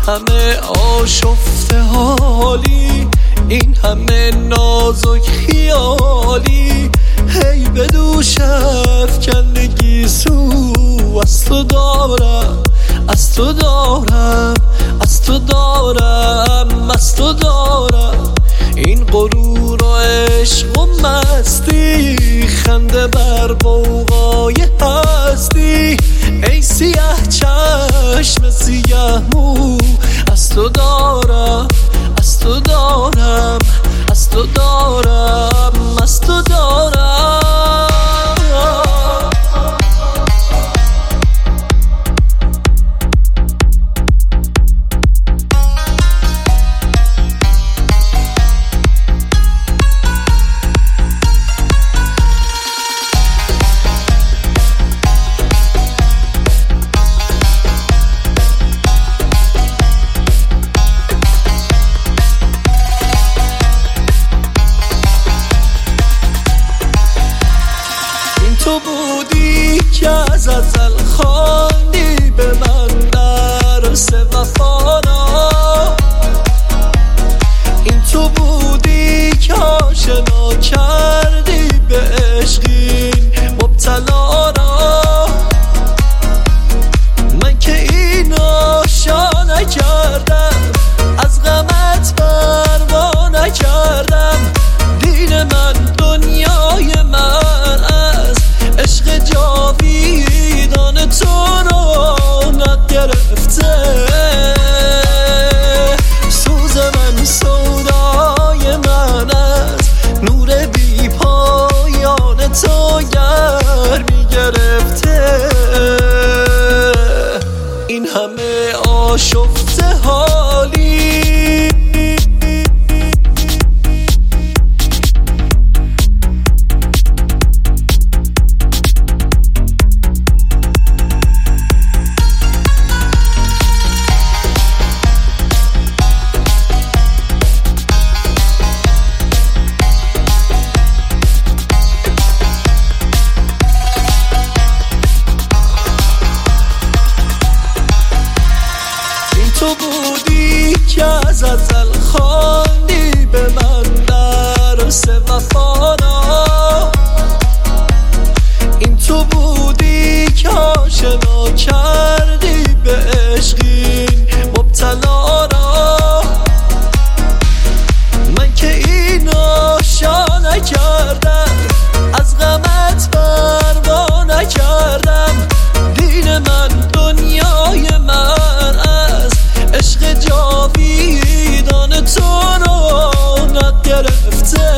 همه آشفته حالی، این همه نازک خیالی، هی به دوش افکندگی سو از تو دارم، از تو دارم، از تو دارم، از تو دارم. این غرور و عشق و مستی، خنده بر غوغای هستی، ای سیه چشم سیه مو، از تو دارم، از تو دارم، از تو دارم، از تو دارم. تو بودی که از ازل خواندی به من درس وفانا، این تو بودی که آشنا کردی به عشقین مبتلا را، من که این آشا نکردم، از غمت پروا نکردم، دین من دنیای من عشق جاویدان تو رو نگرفته، سوز من سودای من از نور بی پایان تو گرمی گرفته، این همه آشفته حالی. تو بودی که از ازل خواندی به من درس وفانا، این تو بودی که آشنا کردی به عشقین مبتلا را، من که این آشا نکردم، از غمت پروا نکردم، دین من دنیای من عشق جاویدان تو رو نگرفته،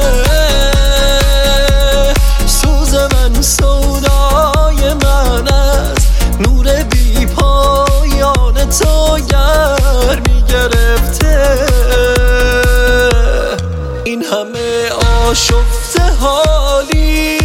سوز من سودای من از نور بی پایان تو گرمی گرفته، این همه آشفته حالی.